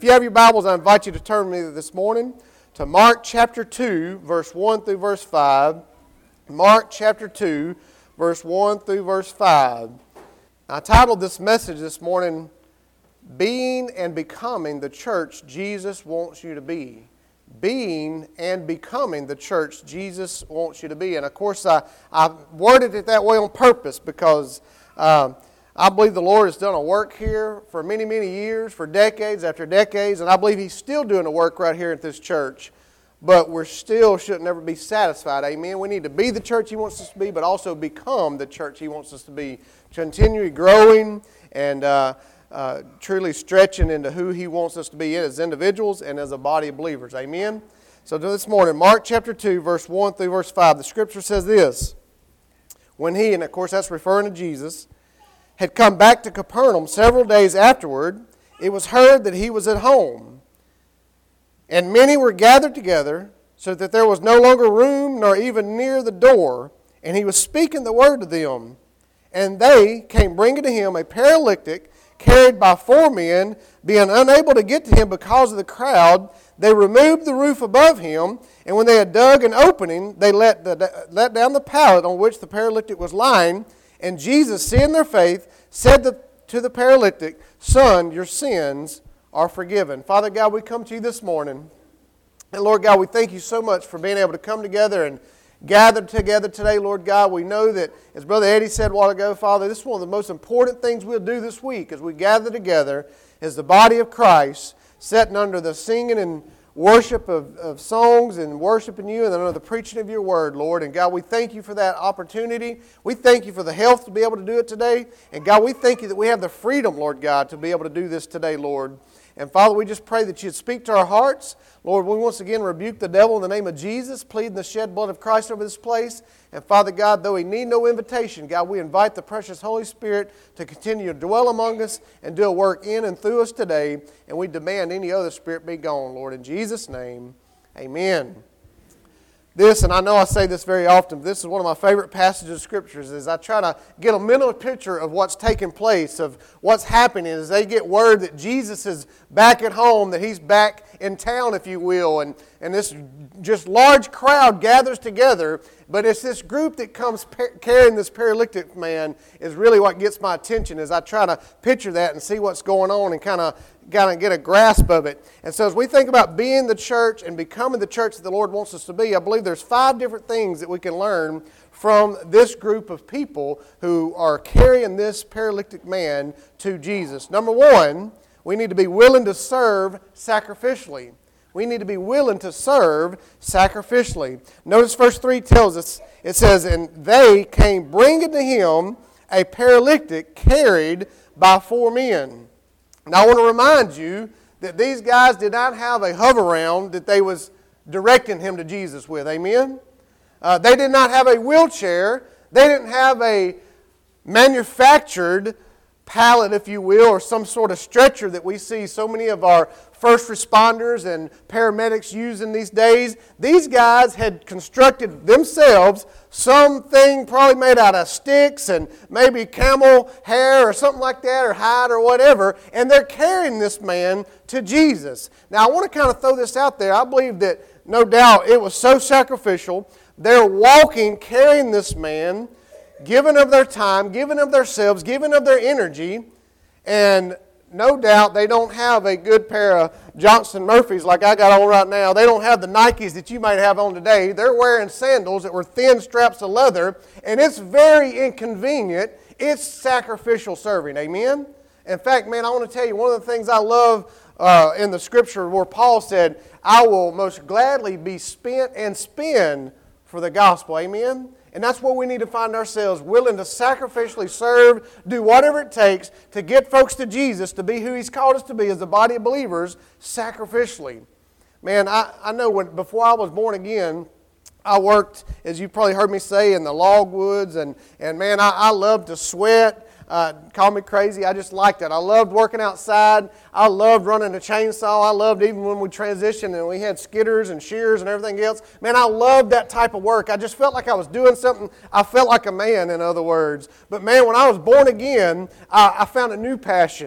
If you have your Bibles, I invite you to turn with me this morning to Mark chapter 2, verse 1 through verse 5. Mark chapter 2, verse 1 through verse 5. I titled this message this morning, Being and Becoming the Church Jesus Wants You to Be. Being and becoming the church Jesus wants you to be. And of course, I worded it that way on purpose because I believe the Lord has done a work here for many, many years, for decades after decades, and I believe He's still doing a work right here at this church. But we still should never be satisfied, amen? We need to be the church He wants us to be, but also become the church He wants us to be. Continually growing and truly stretching into who He wants us to be as individuals and as a body of believers, amen? So this morning, Mark chapter 2, verse 1 through verse 5, the Scripture says this. When He, and of course that's referring to Jesus, had come back to Capernaum several days afterward, it was heard that He was at home. And many were gathered together, so that there was no longer room nor even near the door. And He was speaking the word to them. And they came bringing to Him a paralytic, carried by 4 men. Being unable to get to Him because of the crowd, they removed the roof above Him. And when they had dug an opening, they let down the pallet on which the paralytic was lying. And Jesus, seeing their faith, said to the paralytic, Son, your sins are forgiven. Father God, we come to You this morning. And Lord God, we thank You so much for being able to come together and gather together today, Lord God. We know that, as Brother Eddie said a while ago, Father, this is one of the most important things we'll do this week as we gather together as the body of Christ, sitting under the singing and worship of songs and worshiping You and under the preaching of Your word, Lord. And God, we thank You for that opportunity. We thank You for the health to be able to do it today. And God, we thank You that we have the freedom, Lord God, to be able to do this today, Lord. And Father, we just pray that You'd speak to our hearts. Lord, we once again rebuke the devil in the name of Jesus, pleading the shed blood of Christ over this place. And Father God, though he need no invitation, God, we invite the precious Holy Spirit to continue to dwell among us and do a work in and through us today. And we demand any other spirit be gone, Lord. In Jesus' name, amen. This, and I know I say this very often, but this is one of my favorite passages of Scriptures, is I try to get a mental picture of what's taking place, of what's happening as they get word that Jesus is back at home, that He's back in town, if you will, and this just large crowd gathers together, but it's this group that comes carrying this paralytic man is really what gets my attention as I try to picture that and see what's going on and kind of get a grasp of it. And so as we think about being the church and becoming the church that the Lord wants us to be, I believe there's 5 different things that we can learn from this group of people who are carrying this paralytic man to Jesus. Number 1, we need to be willing to serve sacrificially. We need to be willing to serve sacrificially. Notice verse 3 tells us, it says, And they came bringing to Him a paralytic carried by 4 men. Now I want to remind you that these guys did not have a hover-round that they was directing him to Jesus with. Amen? They did not have a wheelchair. They didn't have a manufactured pallet, if you will, or some sort of stretcher that we see so many of our first responders and paramedics using these days. These guys had constructed themselves something probably made out of sticks and maybe camel hair or something like that, or hide or whatever, and they're carrying this man to Jesus. Now I want to kind of throw this out there. I believe that no doubt it was so sacrificial. They're walking, carrying this man, giving of their time, giving of themselves, giving of their energy, and no doubt they don't have a good pair of Johnston Murphys like I got on right now. They don't have the Nikes that you might have on today. They're wearing sandals that were thin straps of leather, and it's very inconvenient. It's sacrificial serving, amen? In fact, man, I want to tell you, one of the things I love in the Scripture where Paul said, I will most gladly be spent and spend for the gospel, amen? And that's where we need to find ourselves, willing to sacrificially serve, do whatever it takes to get folks to Jesus, to be who He's called us to be as a body of believers, sacrificially. Man, I know before I was born again, I worked, as you probably heard me say, in the logwoods, and man, I loved to sweat. Call me crazy, I just liked it. I loved working outside. I loved running a chainsaw. I loved even when we transitioned and we had skidders and shears and everything else. Man, I loved that type of work. I just felt like I was doing something. I felt like a man, in other words. But man, when I was born again, I found a new passion.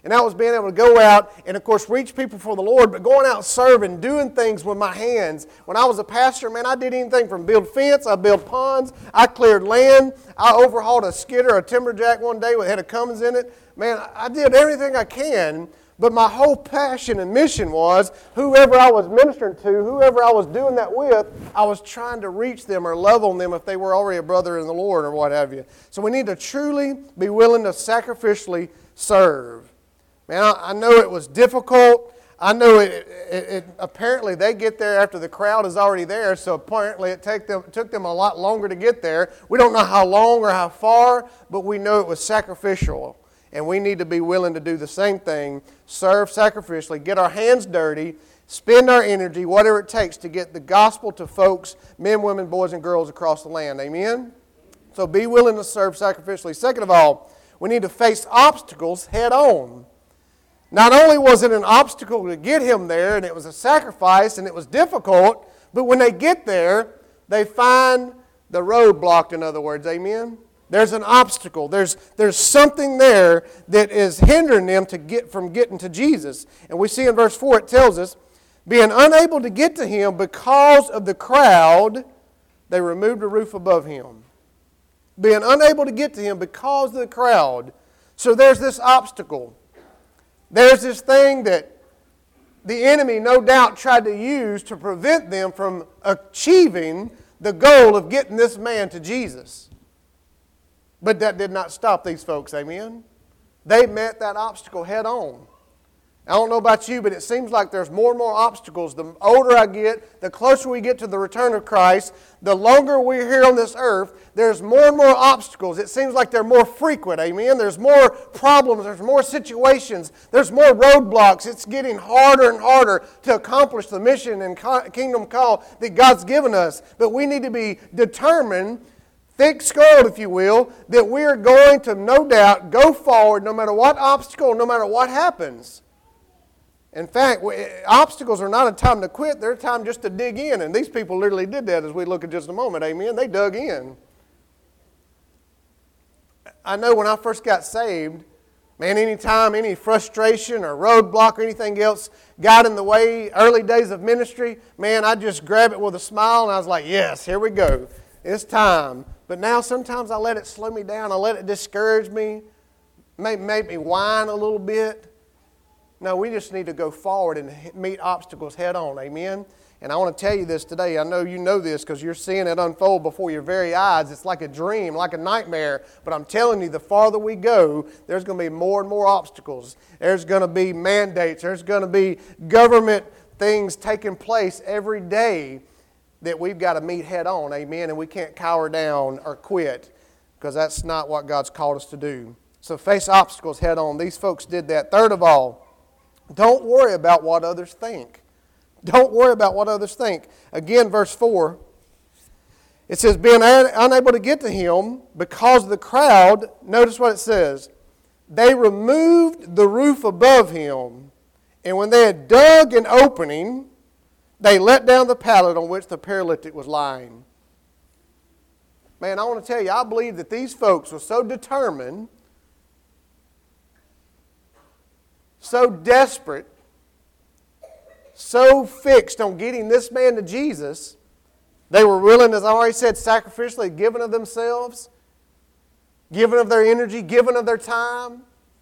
And that was being able to go out and, of course, reach people for the Lord, but going out serving, doing things with my hands. When I was a pastor, man, I did anything from build fence, I built ponds, I cleared land, I overhauled a skidder, a timberjack one day with a head of Cummins in it. Man, I did everything I can, but my whole passion and mission was whoever I was ministering to, whoever I was doing that with, I was trying to reach them or love on them if they were already a brother in the Lord or what have you. So we need to truly be willing to sacrificially serve. Man, I know it was difficult. I know it apparently they get there after the crowd is already there, so apparently it took them a lot longer to get there. We don't know how long or how far, but we know it was sacrificial. And we need to be willing to do the same thing, serve sacrificially, get our hands dirty, spend our energy, whatever it takes to get the gospel to folks, men, women, boys, and girls across the land. Amen? So be willing to serve sacrificially. Second of all, we need to face obstacles head on. Not only was it an obstacle to get him there, and it was a sacrifice, and it was difficult, but when they get there, they find the road blocked, in other words. Amen? There's an obstacle. There's something there that is hindering them from getting to Jesus. And we see in verse 4 it tells us, being unable to get to him because of the crowd, they removed the roof above him. Being unable to get to him because of the crowd. So there's this obstacle. There's this thing that the enemy no doubt tried to use to prevent them from achieving the goal of getting this man to Jesus. But that did not stop these folks, amen? They met that obstacle head on. I don't know about you, but it seems like there's more and more obstacles. The older I get, the closer we get to the return of Christ, the longer we're here on this earth, there's more and more obstacles. It seems like they're more frequent, amen? There's more problems, there's more situations, there's more roadblocks. It's getting harder and harder to accomplish the mission and kingdom call that God's given us. But we need to be determined, thick-skulled, if you will, that we're going to, no doubt, go forward no matter what obstacle, no matter what happens. In fact, obstacles are not a time to quit. They're a time just to dig in. And these people literally did that as we look at just a moment. Amen. They dug in. I know when I first got saved, man, anytime any frustration or roadblock or anything else got in the way, early days of ministry, man, I just grab it with a smile and I was like, yes, here we go. It's time. But now sometimes I let it slow me down. I let it discourage me, make me whine a little bit. No, we just need to go forward and meet obstacles head on. Amen? And I want to tell you this today. I know you know this because you're seeing it unfold before your very eyes. It's like a dream, like a nightmare. But I'm telling you, the farther we go, there's going to be more and more obstacles. There's going to be mandates. There's going to be government things taking place every day that we've got to meet head on. Amen? And we can't cower down or quit because that's not what God's called us to do. So face obstacles head on. These folks did that. Third of all, don't worry about what others think. Don't worry about what others think. Again, verse 4, it says, being unable to get to him because of the crowd, notice what it says. They removed the roof above him, and when they had dug an opening, they let down the pallet on which the paralytic was lying. Man, I want to tell you, I believe that these folks were so determined, so desperate, so fixed on getting this man to Jesus, they were willing, as I already said, sacrificially giving of themselves, giving of their energy, giving of their time.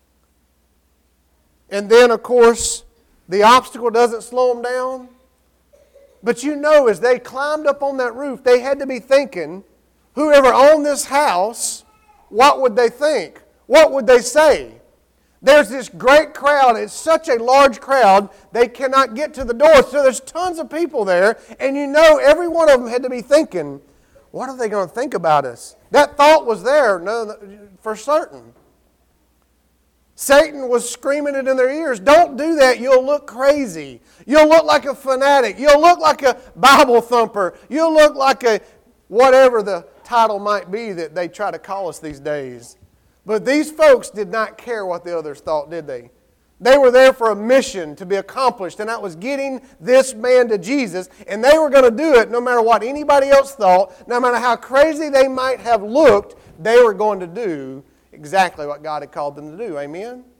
And then, of course, the obstacle doesn't slow them down. But you know, as they climbed up on that roof, they had to be thinking, whoever owned this house, what would they think? What would they say? There's this great crowd. It's such a large crowd, they cannot get to the door. So there's tons of people there. And you know, every one of them had to be thinking, what are they going to think about us? That thought was there for certain. Satan was screaming it in their ears. Don't do that. You'll look crazy. You'll look like a fanatic. You'll look like a Bible thumper. You'll look like a whatever the title might be that they try to call us these days. But these folks did not care what the others thought, did they? They were there for a mission to be accomplished, and that was getting this man to Jesus. And they were going to do it no matter what anybody else thought, no matter how crazy they might have looked, they were going to do exactly what God had called them to do. Amen?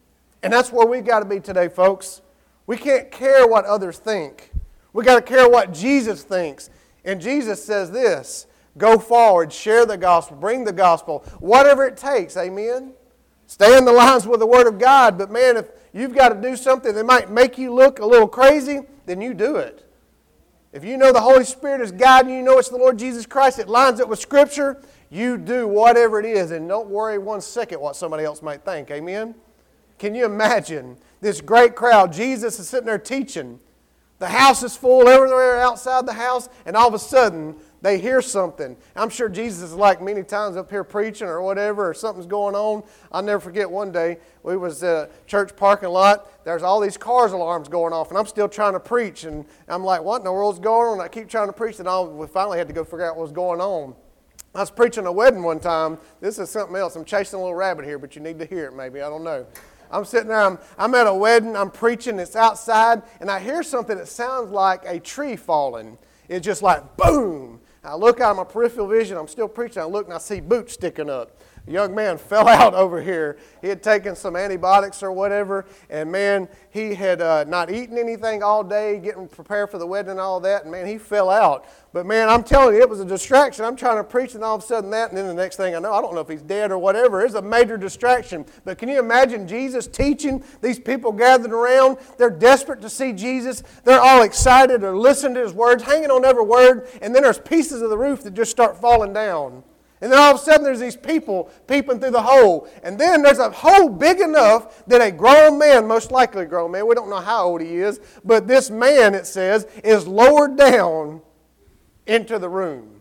And that's where we got to be today, folks. We can't care what others think. We got to care what Jesus thinks. And Jesus says this, go forward, share the gospel, bring the gospel, whatever it takes, amen? Stay in the lines with the Word of God, but man, if you've got to do something that might make you look a little crazy, then you do it. If you know the Holy Spirit is guiding you, you know it's the Lord Jesus Christ, it lines up with Scripture, you do whatever it is, and don't worry 1 second what somebody else might think, amen? Can you imagine this great crowd? Jesus is sitting there teaching. The house is full, everywhere outside the house, and all of a sudden, they hear something. I'm sure Jesus is like many times up here preaching or whatever, or something's going on. I'll never forget one day, we was at a church parking lot. There's all these cars alarms going off, and I'm still trying to preach. And I'm like, what in the world's going on? I keep trying to preach, and we finally had to go figure out what was going on. I was preaching a wedding one time. This is something else. I'm chasing a little rabbit here, but you need to hear it maybe. I don't know. I'm sitting there, I'm at a wedding, I'm preaching, it's outside, and I hear something that sounds like a tree falling. It's just like, boom. I look out of my peripheral vision, I'm still preaching, I look and I see boots sticking up. A young man fell out over here. He had taken some antibiotics or whatever, and man, he had not eaten anything all day, getting prepared for the wedding and all that, and man, he fell out. But man, I'm telling you, it was a distraction. I'm trying to preach, and all of a sudden that, and then the next thing I know, I don't know if he's dead or whatever. It's a major distraction. But can you imagine Jesus teaching, these people gathered around, they're desperate to see Jesus, they're all excited, they're listening to his words, hanging on every word, and then there's pieces of the roof that just start falling down. And then all of a sudden there's these people peeping through the hole. And then there's a hole big enough that a grown man, most likely a grown man, we don't know how old he is, but this man, it says, is lowered down into the room.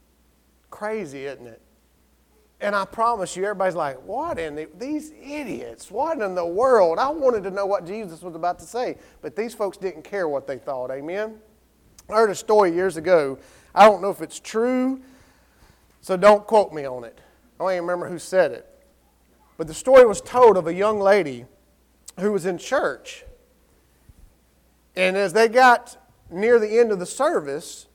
Crazy, isn't it? And I promise you, everybody's like, what in these idiots, what in the world? I wanted to know what Jesus was about to say. But these folks didn't care what they thought, amen? I heard a story years ago. I don't know if it's true, so don't quote me on it. I don't even remember who said it. But the story was told of a young lady who was in church. And as they got near the end of the service,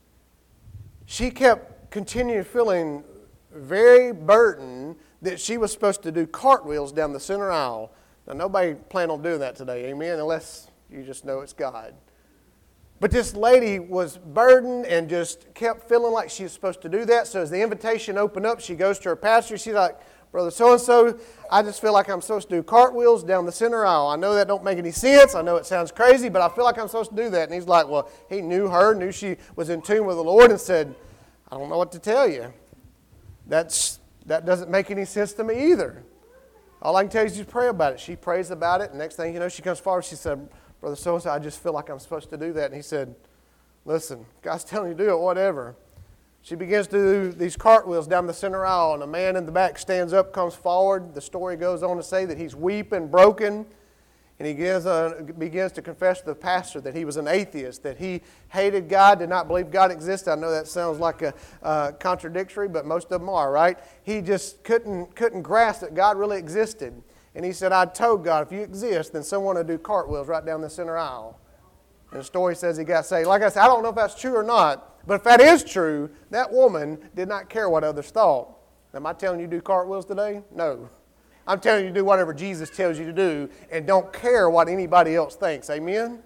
she kept continuing feeling very burdened that she was supposed to do cartwheels down the center aisle. Now, nobody planned on doing that today, amen, unless you just know it's God. But this lady was burdened and just kept feeling like she was supposed to do that. So as the invitation opened up, she goes to her pastor. She's like, Brother so-and-so, I just feel like I'm supposed to do cartwheels down the center aisle. I know that don't make any sense. I know it sounds crazy, but I feel like I'm supposed to do that. And he's like, well, he knew her, knew she was in tune with the Lord, and said, I don't know what to tell you. That doesn't make any sense to me either. All I can tell you is you pray about it. She prays about it, and next thing you know, she comes forward, she said, Brother so-and-so, I just feel like I'm supposed to do that. And he said, listen, God's telling you to do it, whatever. She begins to do these cartwheels down the center aisle, and a man in the back stands up, comes forward. The story goes on to say that he's weeping, broken, and he begins to confess to the pastor that he was an atheist, that he hated God, did not believe God existed. I know that sounds like a contradictory, but most of them are, right? He just couldn't grasp that God really existed. And he said, I told God, if you exist, then someone will do cartwheels right down the center aisle. And the story says he got saved. Like I said, I don't know if that's true or not, but if that is true, that woman did not care what others thought. Am I telling you to do cartwheels today? No. I'm telling you to do whatever Jesus tells you to do and don't care what anybody else thinks. Amen?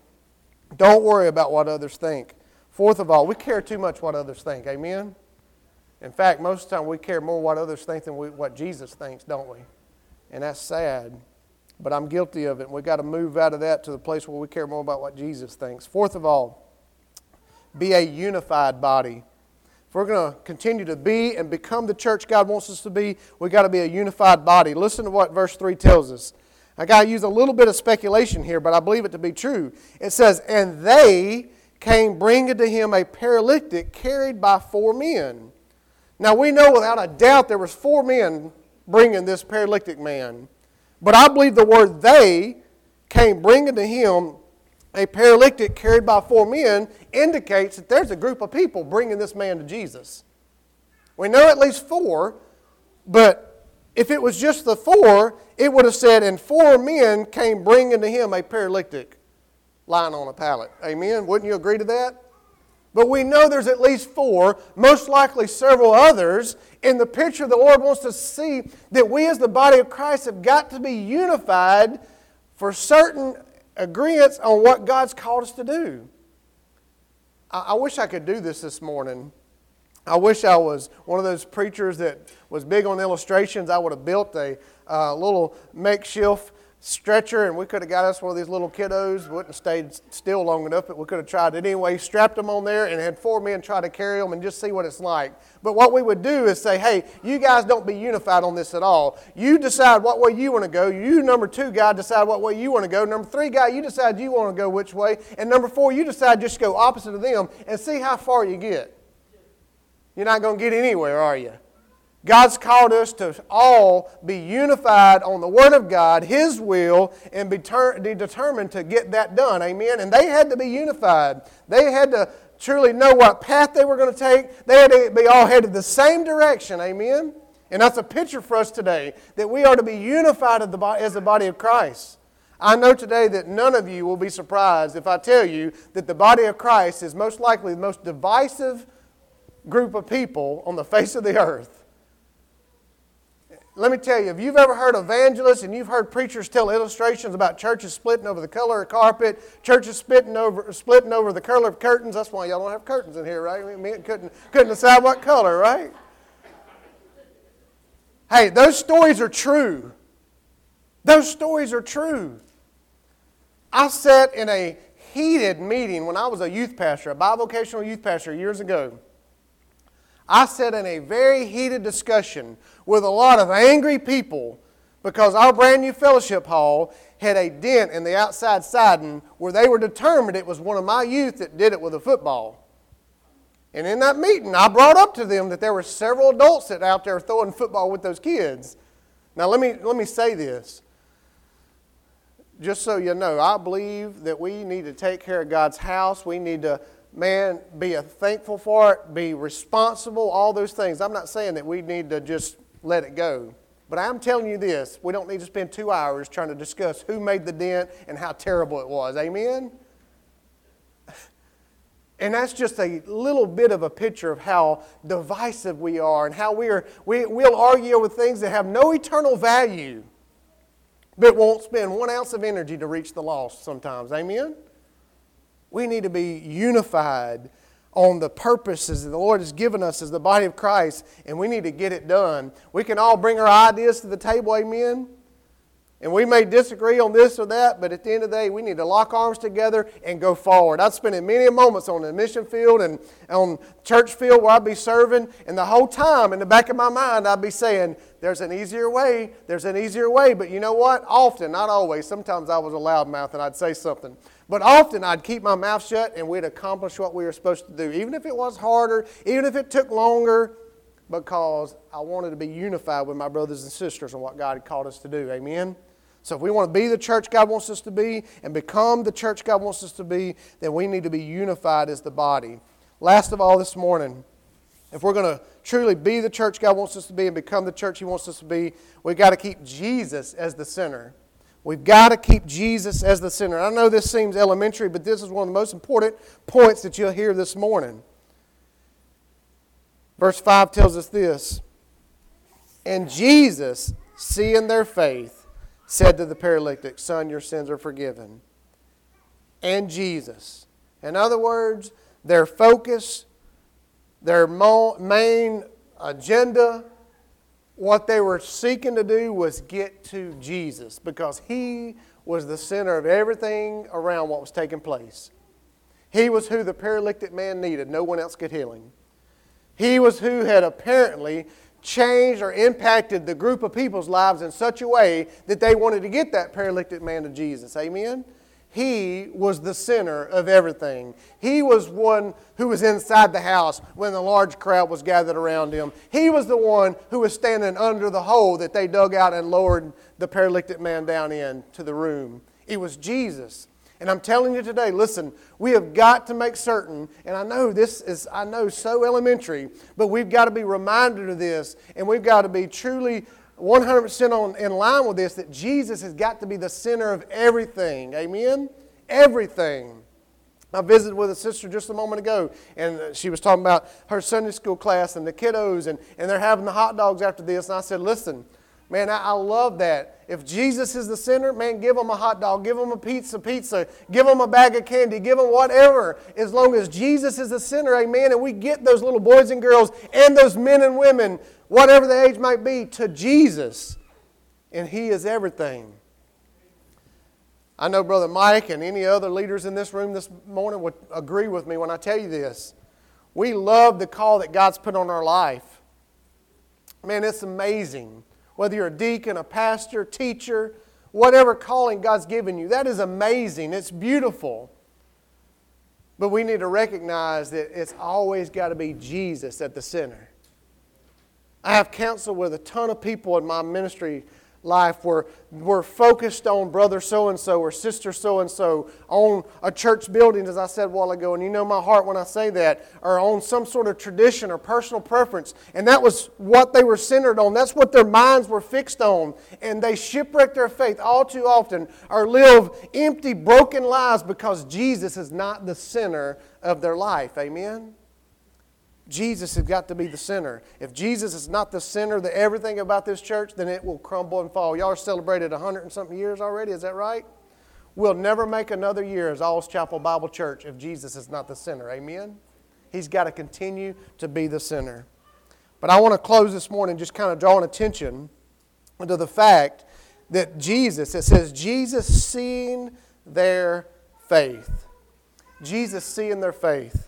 Don't worry about what others think. Fourth of all, we care too much what others think. Amen? In fact, most of the time we care more what others think than what Jesus thinks, don't we? And that's sad, but I'm guilty of it. And we've got to move out of that to the place where we care more about what Jesus thinks. Fourth of all, be a unified body. If we're going to continue to be and become the church God wants us to be, we've got to be a unified body. Listen to what verse 3 tells us. I got to use a little bit of speculation here, but I believe it to be true. It says, and they came bringing to him a paralytic carried by 4 men. Now we know without a doubt there was 4 men bringing this paralytic man. But I believe the word they came bringing to him a paralytic carried by 4 men indicates that there's a group of people bringing this man to Jesus. We know at least 4, but if it was just the 4, it would have said, and 4 men came bringing to him a paralytic lying on a pallet. Amen? Wouldn't you agree to that? But we know there's at least 4, most likely several others. In the picture, the Lord wants to see that we as the body of Christ have got to be unified for certain agreements on what God's called us to do. I wish I could do this morning. I wish I was one of those preachers that was big on illustrations. I would have built a little makeshift stretcher, and we could have got us one of these little kiddos. Wouldn't have stayed still long enough, but we could have tried it anyway. Strapped them on there and had 4 men try to carry them and just see what it's like. But what we would do is say, hey, you guys don't be unified on this at all. You decide what way you want to go. You, number 2 guy, decide what way you want to go. Number 3 guy, you decide you want to go which way. And number 4, you decide just go opposite of them and see how far you get. You're not going to get anywhere, are you? God's called us to all be unified on the Word of God, His will, and be determined to get that done. Amen? And they had to be unified. They had to truly know what path they were going to take. They had to be all headed the same direction. Amen? And that's a picture for us today, that we are to be unified as the body of Christ. I know today that none of you will be surprised if I tell you that the body of Christ is most likely the most divisive group of people on the face of the earth. Let me tell you, if you've ever heard evangelists and you've heard preachers tell illustrations about churches splitting over the color of carpet, churches splitting over the color of curtains, that's why y'all don't have curtains in here, right? I mean, couldn't decide what color, right? Hey, those stories are true. Those stories are true. I sat in a heated meeting when I was a youth pastor, a bivocational youth pastor years ago. I sat in a very heated discussion with a lot of angry people because our brand new fellowship hall had a dent in the outside siding where they were determined it was one of my youth that did it with a football. And in that meeting, I brought up to them that there were several adults that out there throwing football with those kids. Now let me say this. Just so you know, I believe that we need to take care of God's house. We need to be thankful for it, be responsible, all those things. I'm not saying that we need to just let it go. But I'm telling you this, we don't need to spend 2 hours trying to discuss who made the dent and how terrible it was. Amen? And that's just a little bit of a picture of how divisive we are and how we'll argue over things that have no eternal value, but won't spend 1 ounce of energy to reach the lost sometimes. Amen? We need to be unified on the purposes that the Lord has given us as the body of Christ, and we need to get it done. We can all bring our ideas to the table, amen? And we may disagree on this or that, but at the end of the day, we need to lock arms together and go forward. I've spent many moments on the mission field and on church field where I'd be serving, and the whole time in the back of my mind, I'd be saying, there's an easier way, but you know what? Often, not always, sometimes I was a loudmouth and I'd say something. But often I'd keep my mouth shut and we'd accomplish what we were supposed to do, even if it was harder, even if it took longer, because I wanted to be unified with my brothers and sisters on what God had called us to do. Amen? So if we want to be the church God wants us to be and become the church God wants us to be, then we need to be unified as the body. Last of all this morning, if we're going to truly be the church God wants us to be and become the church He wants us to be, we've got to keep Jesus as the center. We've got to keep Jesus as the center. I know this seems elementary, but this is one of the most important points that you'll hear this morning. Verse 5 tells us this. And Jesus, seeing their faith, said to the paralytic, Son, your sins are forgiven. And Jesus. In other words, their focus, their main agenda, what they were seeking to do was get to Jesus, because He was the center of everything around what was taking place. He was who the paralytic man needed. No one else could heal him. He was who had apparently changed or impacted the group of people's lives in such a way that they wanted to get that paralytic man to Jesus. Amen? He was the center of everything. He was one who was inside the house when the large crowd was gathered around Him. He was the one who was standing under the hole that they dug out and lowered the paralytic man down into the room. It was Jesus. And I'm telling you today, listen, we have got to make certain, and I know this is, so elementary, but we've got to be reminded of this, and we've got to be truly 100% in line with this, that Jesus has got to be the center of everything. Amen? Everything. I visited with a sister just a moment ago, and she was talking about her Sunday school class and the kiddos, and they're having the hot dogs after this. And I said, listen, Man, I love that. If Jesus is the center, man, give them a hot dog, give them a pizza, give them a bag of candy, give them whatever. As long as Jesus is the center, amen, and we get those little boys and girls and those men and women, whatever the age might be, to Jesus. And He is everything. I know Brother Mike and any other leaders in this room this morning would agree with me when I tell you this. We love the call that God's put on our life. Man, it's amazing. Whether you're a deacon, a pastor, teacher, whatever calling God's given you, that is amazing. It's beautiful. But we need to recognize that it's always got to be Jesus at the center. I have counseled with a ton of people in my ministry life where we're focused on brother so-and-so or sister so-and-so, on a church building, as I said a while ago, and you know my heart when I say that, or on some sort of tradition or personal preference. And that was what they were centered on. That's what their minds were fixed on. And they shipwreck their faith all too often or live empty, broken lives because Jesus is not the center of their life. Amen? Jesus has got to be the center. If Jesus is not the center of everything about this church, then it will crumble and fall. Y'all are celebrated 100 and something years already, is that right? We'll never make another year as Alls Chapel Bible Church if Jesus is not the center. Amen? He's got to continue to be the center. But I want to close this morning just kind of drawing attention to the fact that Jesus, it says, Jesus seeing their faith. Jesus seeing their faith.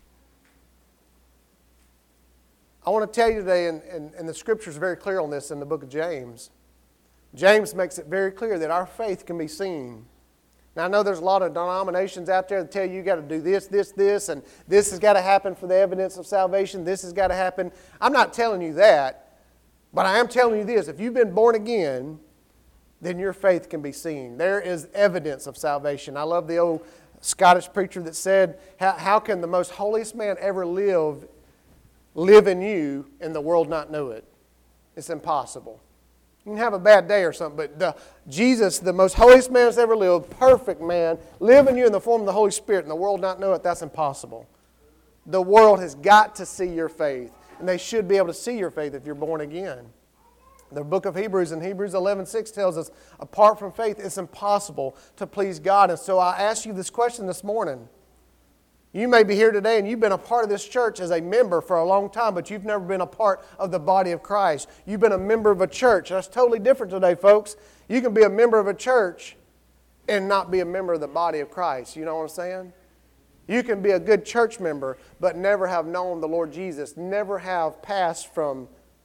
I want to tell you today, and the Scripture is very clear on this in the book of James. James makes it very clear that our faith can be seen. Now, I know there's a lot of denominations out there that tell you got to do this, and this has got to happen for the evidence of salvation. This has got to happen. I'm not telling you that, but I am telling you this. If you've been born again, then your faith can be seen. There is evidence of salvation. I love the old Scottish preacher that said, how can the most holiest man ever live in you and the world not know it? It's impossible. You can have a bad day or something, but Jesus, the most holiest man that's ever lived, perfect man, live in you in the form of the Holy Spirit and the world not know it, that's impossible. The world has got to see your faith, and they should be able to see your faith if you're born again. The book of Hebrews in Hebrews 11:6 tells us, apart from faith, it's impossible to please God. And so I ask you this question this morning. You may be here today and you've been a part of this church as a member for a long time, but you've never been a part of the body of Christ. You've been a member of a church. That's totally different today, folks. You can be a member of a church and not be a member of the body of Christ. You know what I'm saying? You can be a good church member, but never have known the Lord Jesus, never have passed from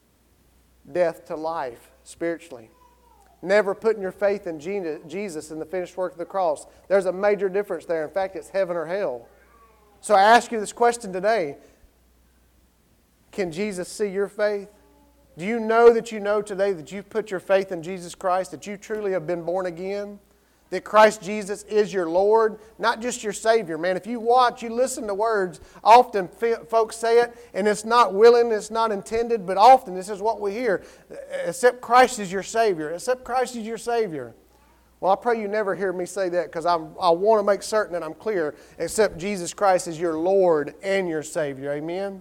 death to life spiritually. Never putting your faith in Jesus and the finished work of the cross. There's a major difference there. In fact, it's heaven or hell. So I ask you this question today. Can Jesus see your faith? Do you know today that you've put your faith in Jesus Christ, that you truly have been born again? That Christ Jesus is your Lord, not just your Savior. Man, if you watch, you listen to words, often folks say it, and it's not willing, it's not intended, but often this is what we hear. Except Christ is your Savior. Except Christ is your Savior. Well, I pray you never hear me say that because I want to make certain that I'm clear. Except Jesus Christ is your Lord and your Savior. Amen?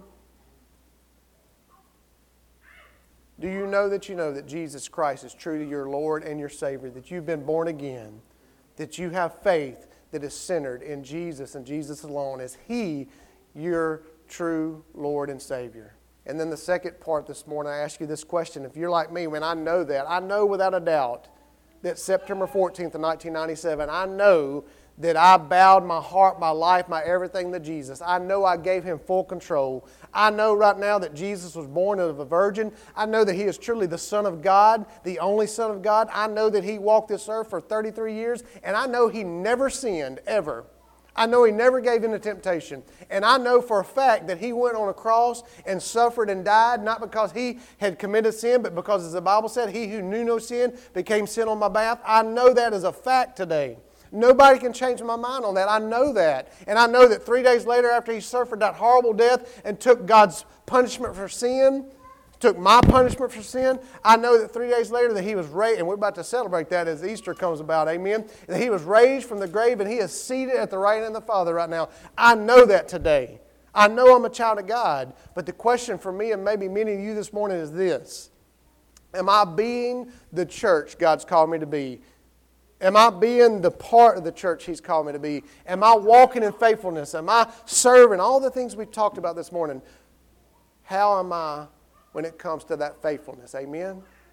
Do you know that Jesus Christ is truly your Lord and your Savior, that you've been born again, that you have faith that is centered in Jesus and Jesus alone? Is He your true Lord and Savior? And then the second part this morning, I ask you this question. If you're like me, man, I know that. I know without a doubt that September 14th of 1997, I know that I bowed my heart, my life, my everything to Jesus. I know I gave Him full control. I know right now that Jesus was born of a virgin. I know that He is truly the Son of God, the only Son of God. I know that He walked this earth for 33 years, and I know He never sinned, ever. I know He never gave in to temptation. And I know for a fact that He went on a cross and suffered and died, not because He had committed sin, but because, as the Bible said, He who knew no sin became sin on my behalf. I know that as a fact today. Nobody can change my mind on that. I know that. And I know that 3 days later, after He suffered that horrible death and took God's punishment for sin, took my punishment for sin, I know that 3 days later that He was raised, and we're about to celebrate that as Easter comes about, amen, that He was raised from the grave and He is seated at the right hand of the Father right now. I know that today. I know I'm a child of God, but the question for me and maybe many of you this morning is this. Am I being the church God's called me to be? Am I being the part of the church He's called me to be? Am I walking in faithfulness? Am I serving? All the things we've talked about this morning. How am I when it comes to that faithfulness? Amen?